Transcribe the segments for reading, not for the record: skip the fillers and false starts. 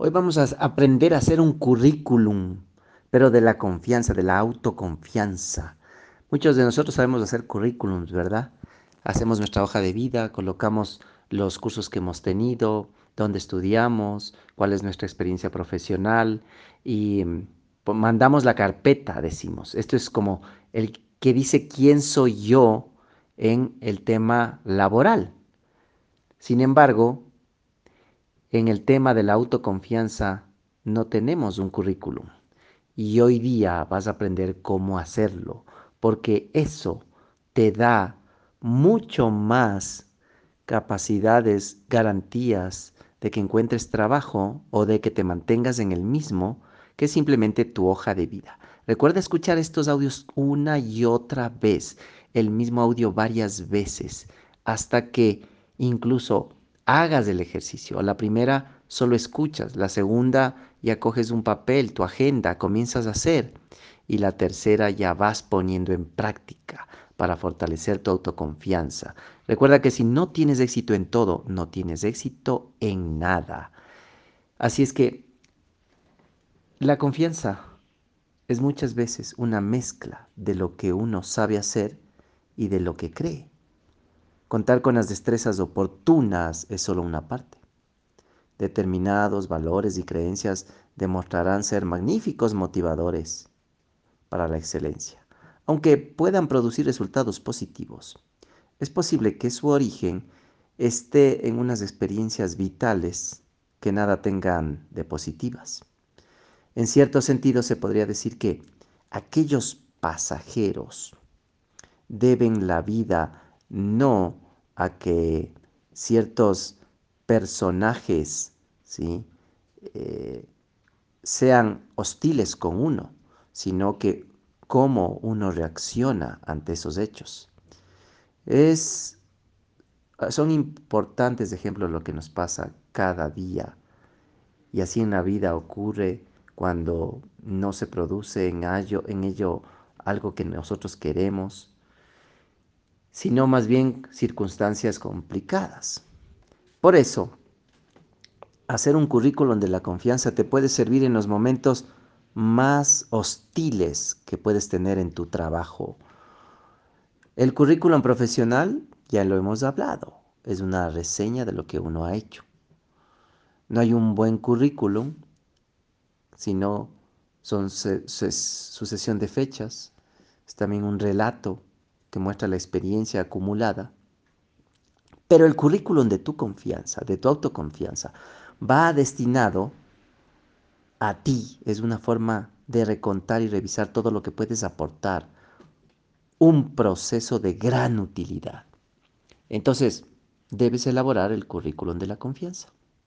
Hoy vamos a aprender a hacer un currículum, pero de la confianza, de la autoconfianza. Muchos de nosotros sabemos hacer currículums, ¿verdad? Hacemos nuestra hoja de vida, colocamos los cursos que hemos tenido, dónde estudiamos, cuál es nuestra experiencia profesional y mandamos la carpeta, decimos. Esto es como el que dice quién soy yo en el tema laboral. Sin embargo, en el tema de la autoconfianza no tenemos un currículum y hoy día vas a aprender cómo hacerlo, porque eso te da mucho más capacidades, garantías de que encuentres trabajo o de que te mantengas en el mismo que simplemente tu hoja de vida. Recuerda escuchar estos audios una y otra vez, el mismo audio varias veces, hasta que incluso hagas el ejercicio. A la primera solo escuchas, la segunda ya coges un papel, tu agenda, comienzas a hacer y la tercera ya vas poniendo en práctica para fortalecer tu autoconfianza. Recuerda que si no tienes éxito en todo, no tienes éxito en nada. Así es que la confianza es muchas veces una mezcla de lo que uno sabe hacer y de lo que cree. Contar con las destrezas oportunas es solo una parte. Determinados valores y creencias demostrarán ser magníficos motivadores para la excelencia, aunque puedan producir resultados positivos. Es posible que su origen esté en unas experiencias vitales que nada tengan de positivas. En cierto sentido se podría decir que aquellos pasajeros deben la vida no a que ciertos personajes, ¿sí? eh, sean hostiles con uno, sino que cómo uno reacciona ante esos hechos. Es, son importantes ejemplos lo que nos pasa cada día y así en la vida ocurre cuando no se produce en ello algo que nosotros queremos, sino más bien circunstancias complicadas. Por eso, hacer un currículum de la confianza te puede servir en los momentos más hostiles que puedes tener en tu trabajo. El currículum profesional, ya lo hemos hablado, es una reseña de lo que uno ha hecho. No hay un buen currículum, sino son sucesión de fechas. Es también un relato que muestra la experiencia acumulada. Pero el currículum de tu confianza, de tu autoconfianza, va destinado a ti. Es una forma de recontar y revisar todo lo que puedes aportar. Un proceso de gran utilidad. Entonces, debes elaborar el currículum de la confianza.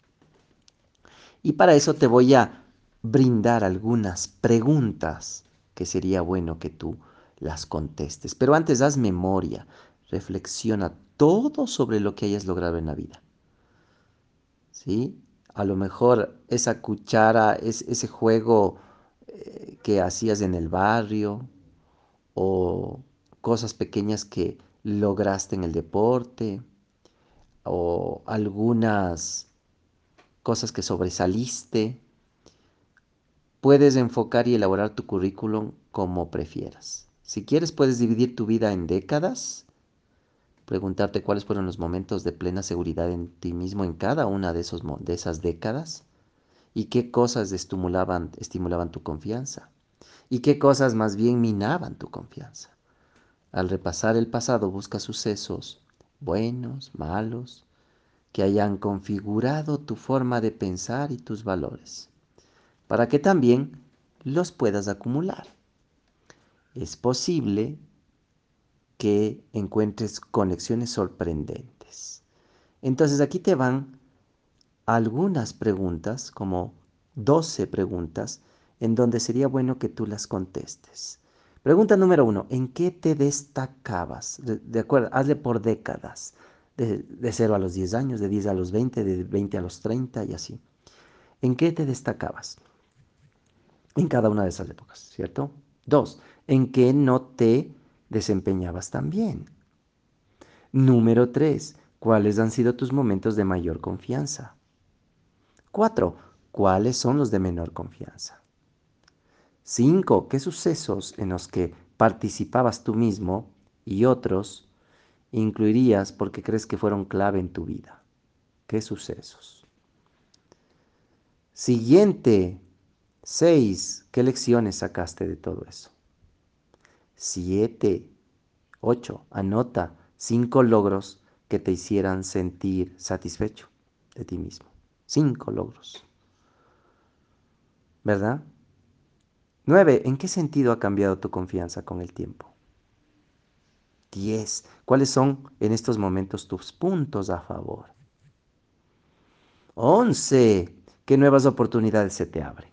Y para eso te voy a brindar algunas preguntas que sería bueno que tú las contestes. Pero antes haz memoria, reflexiona todo sobre lo que hayas logrado en la vida. ¿Sí? A lo mejor esa cuchara, ese juego que hacías en el barrio o cosas pequeñas que lograste en el deporte o algunas cosas que sobresaliste. Puedes enfocar y elaborar tu currículum como prefieras. Si quieres, puedes dividir tu vida en décadas, preguntarte cuáles fueron los momentos de plena seguridad en ti mismo en cada una de esas décadas y qué cosas estimulaban tu confianza y qué cosas más bien minaban tu confianza. Al repasar el pasado, busca sucesos buenos, malos, que hayan configurado tu forma de pensar y tus valores, para que también los puedas acumular. Es posible que encuentres conexiones sorprendentes. Entonces aquí te van algunas preguntas, como 12 preguntas, en donde sería bueno que tú las contestes. Pregunta número 1, ¿en qué te destacabas? De acuerdo, hazle por décadas, de 0 a los 10 años, de 10 a los 20, de 20 a los 30 y así. ¿En qué te destacabas? En cada una de esas épocas, ¿cierto? 2, ¿en qué no te desempeñabas tan bien? Número 3, ¿cuáles han sido tus momentos de mayor confianza? 4, ¿Cuáles son los de menor confianza? 5. ¿Qué sucesos en los que participabas tú mismo y otros incluirías porque crees que fueron clave en tu vida? ¿Qué sucesos? Siguiente. 6. ¿Qué lecciones sacaste de todo eso? 7. 8. Anota 5 logros que te hicieran sentir satisfecho de ti mismo. 5 logros. ¿Verdad? 9. ¿En qué sentido ha cambiado tu confianza con el tiempo? 10. ¿Cuáles son en estos momentos tus puntos a favor? 11. ¿Qué nuevas oportunidades se te abren?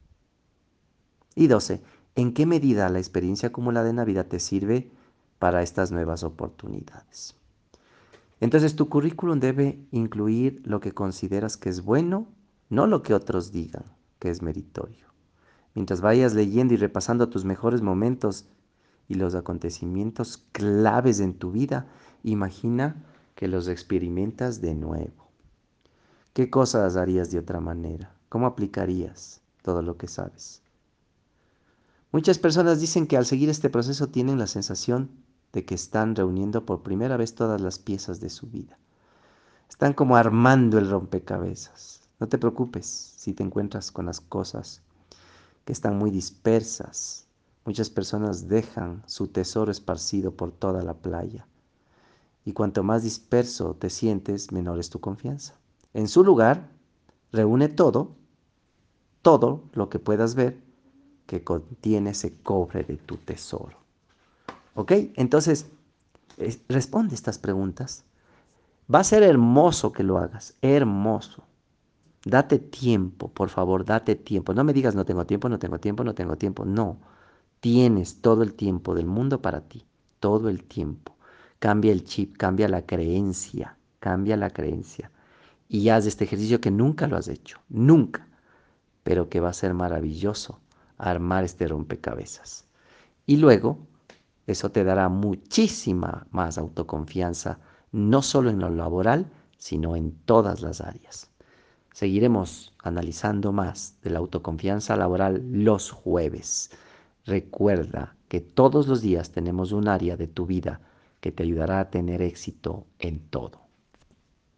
Y 12. ¿En qué medida la experiencia acumulada en la vida te sirve para estas nuevas oportunidades? Entonces tu currículum debe incluir lo que consideras que es bueno, no lo que otros digan que es meritorio. Mientras vayas leyendo y repasando tus mejores momentos y los acontecimientos claves en tu vida, imagina que los experimentas de nuevo. ¿Qué cosas harías de otra manera? ¿Cómo aplicarías todo lo que sabes? Muchas personas dicen que al seguir este proceso tienen la sensación de que están reuniendo por primera vez todas las piezas de su vida. Están como armando el rompecabezas. No te preocupes si te encuentras con las cosas que están muy dispersas. Muchas personas dejan su tesoro esparcido por toda la playa. Y cuanto más disperso te sientes, menor es tu confianza. En su lugar, reúne todo lo que puedas ver que contiene ese cobre de tu tesoro. ¿Ok? Entonces, responde estas preguntas. Va a ser hermoso que lo hagas, hermoso. Date tiempo, por favor, date tiempo. No me digas no tengo tiempo, no tengo tiempo, no tengo tiempo. No, tienes todo el tiempo del mundo para ti, todo el tiempo. Cambia el chip, cambia la creencia, cambia la creencia. Y haz este ejercicio que nunca lo has hecho, nunca, pero que va a ser maravilloso armar este rompecabezas. Y luego, eso te dará muchísima más autoconfianza, no solo en lo laboral, sino en todas las áreas. Seguiremos analizando más de la autoconfianza laboral los jueves. Recuerda que todos los días tenemos un área de tu vida que te ayudará a tener éxito en todo.